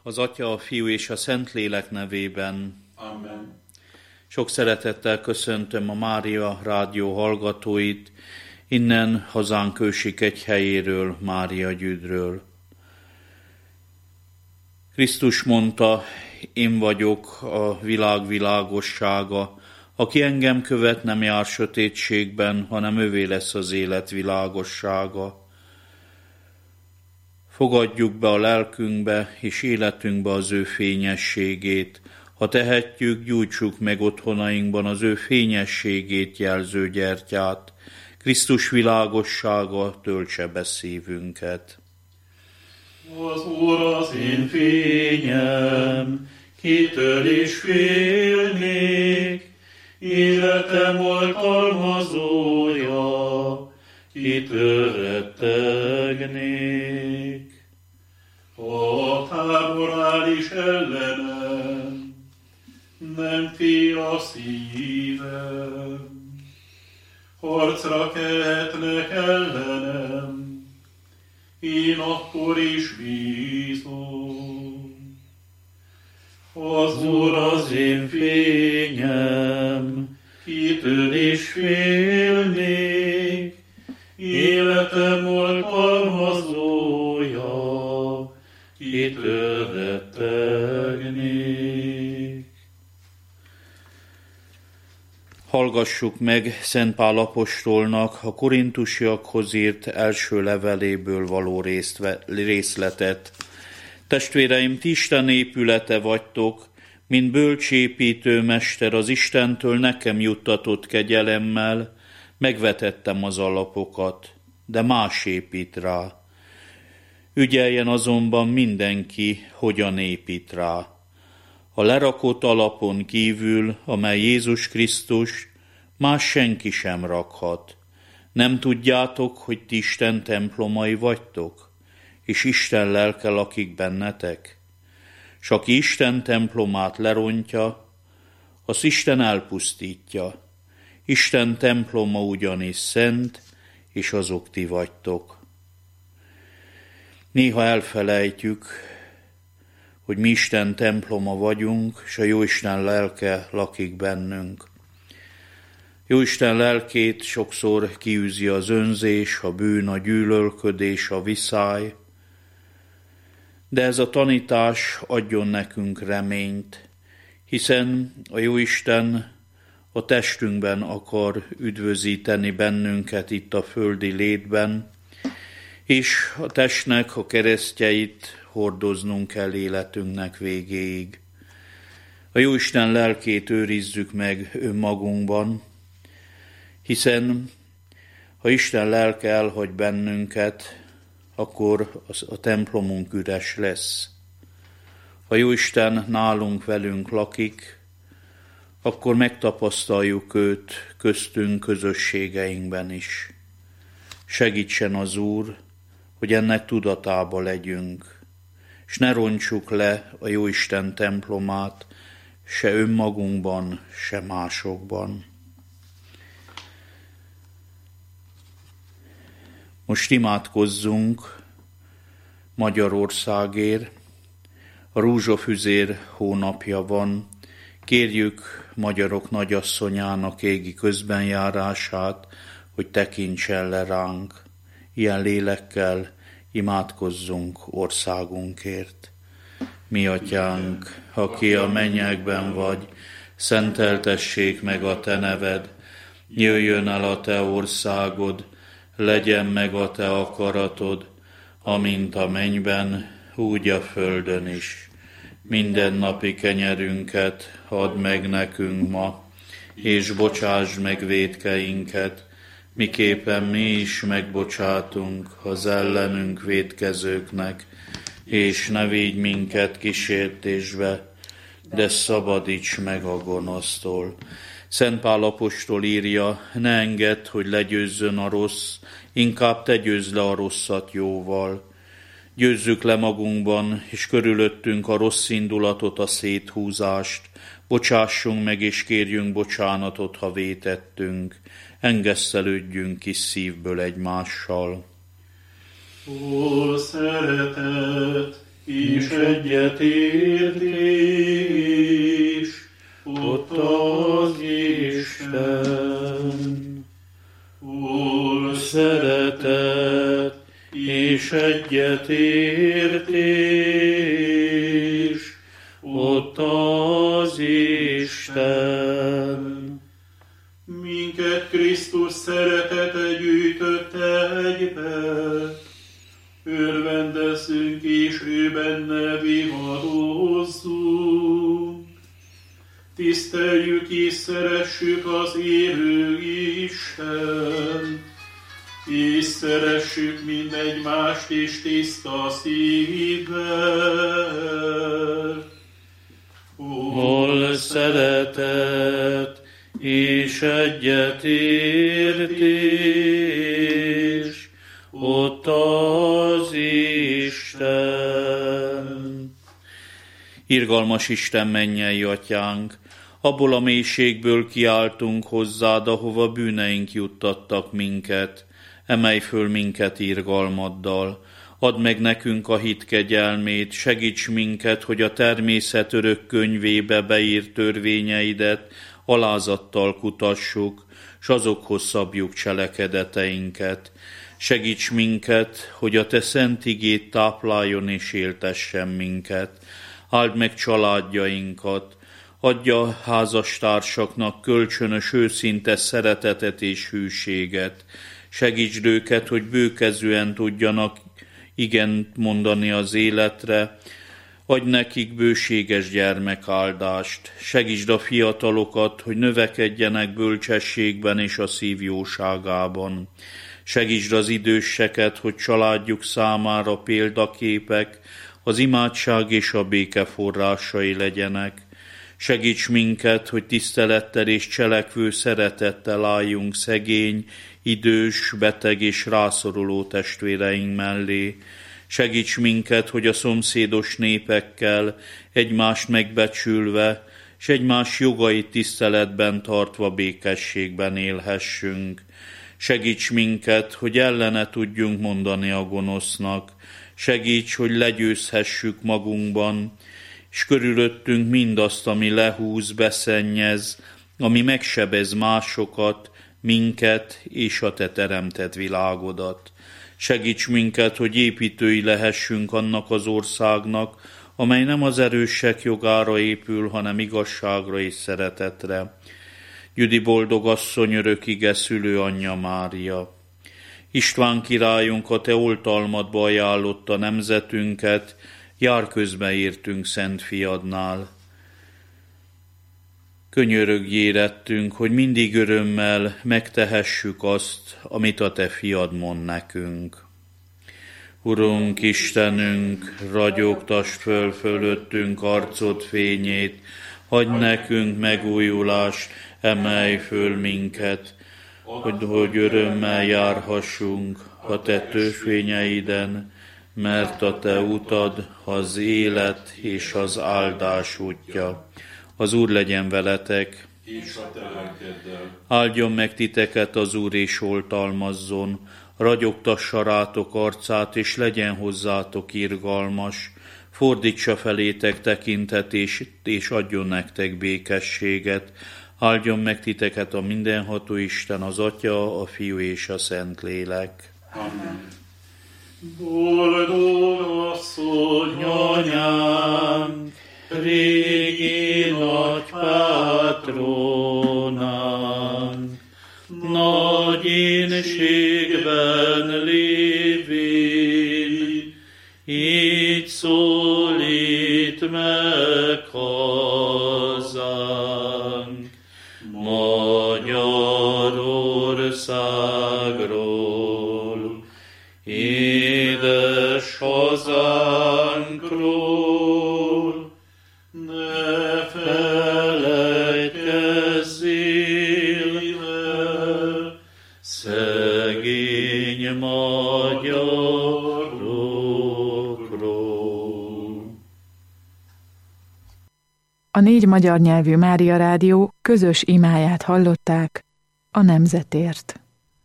Az Atya, a Fiú és a Szentlélek nevében. Amen. Sok szeretettel köszöntöm a Mária rádió hallgatóit, innen hazánk ősi egyhelyéről, Mária Gyüdről. Krisztus mondta, én vagyok a világ világossága, aki engem követ, nem jár sötétségben, hanem övé lesz az élet világossága. Fogadjuk be a lelkünkbe és életünkbe az ő fényességét. Ha tehetjük, gyújtsuk meg otthonainkban az ő fényességét jelző gyertyát. Krisztus világossága töltse be szívünket. Az Úr az én fényem, kitől is félnék, életem oltalmazója, kitől rettegnék. A tábor áll is ellenem, nem fél a szívem, harcra kelhetnek ellenem, én akkor is bízom. Az Úr az én fényem, kitől is félnék, életem oltalmazója, kitől rettegnék. Hallgassuk meg Szent Pál apostolnak a korintusiakhoz írt első leveléből való részletet. Testvéreim, ti Isten épülete vagytok, mint bölcsépítő mester az Istentől nekem juttatott kegyelemmel, megvetettem az alapokat, de más épít rá. Ügyeljen azonban mindenki, hogyan épít rá. A lerakott alapon kívül, amely Jézus Krisztus, más senki sem rakhat. Nem tudjátok, hogy ti Isten templomai vagytok, és Isten lelke lakik bennetek? S aki Isten templomát lerontja, az Isten elpusztítja. Isten temploma ugyanis szent, és azok ti vagytok. Néha elfelejtjük, hogy mi Isten temploma vagyunk, és a Jóisten lelke lakik bennünk. Jóisten lelkét sokszor kiűzi az önzés, a bűn, a gyűlölködés, a viszály, de ez a tanítás adjon nekünk reményt, hiszen a Jóisten a testünkben akar üdvözíteni bennünket itt a földi létben, és a testnek a keresztjeit hordoznunk kell életünknek végéig. A Jóisten lelkét őrizzük meg önmagunkban, hiszen ha Isten lelke elhagy bennünket, akkor a templomunk üres lesz. Ha Jóisten nálunk velünk lakik, akkor megtapasztaljuk őt köztünk, közösségeinkben is. Segítsen az Úr, hogy ennek tudatába legyünk, és ne rontsuk le a Jóisten templomát, se önmagunkban, se másokban. Most imádkozzunk Magyarországért. A rózsafüzér hónapja van. Kérjük magyarok nagyasszonyának égi közbenjárását, hogy tekintsen le ránk. Ilyen lélekkel imádkozzunk országunkért. Mi atyánk, aki a mennyekben vagy, szenteltessék meg a te neved, jöjjön el a te országod, legyen meg a te akaratod, amint a mennyben, úgy a földön is. Mindennapi kenyerünket add meg nekünk ma, és bocsásd meg vétkeinket, miképpen mi is megbocsátunk az ellenünk vétkezőknek, és ne védj minket kísértésbe, de szabadíts meg a gonosztól. Szent Pál apostol írja, ne engedd, hogy legyőzzön a rossz, inkább te győzd le a rosszat jóval. Győzzük le magunkban, és körülöttünk a rossz indulatot, a széthúzást. Bocsássunk meg, és kérjünk bocsánatot, ha vétettünk. Engesztelődjünk kis szívből egymással. Ó, szeretet, és egyetértés, ott az Isten. Hol szeretet és egyetértés, ott az Isten. Minket Krisztus szeretete gyűjtött egybe, örvendezzünk és ő benne viharozzunk. Tiszteljük és szeressük az élő Isten, és szeressük mindegymást is tiszta szívvel. Hol szeretet és egyetértés, ott az Isten. Irgalmas Isten, mennyei Atyánk, abból a mélységből kiáltunk hozzád, ahova bűneink juttattak minket. Emelj föl minket irgalmaddal. Add meg nekünk a hit kegyelmét, segíts minket, hogy a természet örök könyvébe beírt törvényeidet alázattal kutassuk, s azokhoz szabjuk cselekedeteinket. Segíts minket, hogy a te szent igéd tápláljon és éltessen minket. Áld meg családjainkat, adja házastársaknak kölcsönös őszinte szeretetet és hűséget. Segítsd őket, hogy bőkezűen tudjanak igent mondani az életre, adj nekik bőséges gyermekáldást. Segítsd a fiatalokat, hogy növekedjenek bölcsességben és a szív jóságában. Segítsd az időseket, hogy családjuk számára példaképek, az imádság és a béke forrásai legyenek. Segíts minket, hogy tisztelettel és cselekvő szeretettel álljunk szegény, idős, beteg és rászoruló testvéreink mellé. Segíts minket, hogy a szomszédos népekkel egymást megbecsülve, és egymás jogait tiszteletben tartva békességben élhessünk. Segíts minket, hogy ellene tudjunk mondani a gonosznak. Segíts, hogy legyőzhessük magunkban, és körülöttünk mindazt, ami lehúz, beszennyez, ami megsebez másokat, minket és a te teremtett világodat. Segíts minket, hogy építői lehessünk annak az országnak, amely nem az erősek jogára épül, hanem igazságra és szeretetre. Gyüdi boldog asszony, örökige szülő anyja Mária. István királyunk, a te oltalmadba ajánlotta nemzetünket, jár közbe értünk szent fiadnál. Könyörögjél rettünk, hogy mindig örömmel megtehessük azt, amit a te fiad mond nekünk. Urunk Istenünk, ragyogtasd föl fölöttünk arcod fényét, adj nekünk megújulást, emelj föl minket, hogy örömmel járhassunk a te törvényeiden, mert a te utad az élet és az áldás útja. Az Úr legyen veletek, és a te lelkeddel. Áldjon meg titeket az Úr, és oltalmazzon, ragyogtassa rátok arcát, és legyen hozzátok irgalmas, fordítsa felétek tekintetét, és adjon nektek békességet. Áldjon meg titeket a mindenható Isten, az Atya, a Fiú és a Szentlélek. Amen. Boldog asszony, anyánk, régi nagy pátronánk, nagy énségben lévén, így szólít meg hazánk, Magyarországról, édes hazánkról, ne felejtkezzél el, szegény magyarokról. A 4 magyar nyelvű Mária Rádió közös imáját hallották a nemzetért.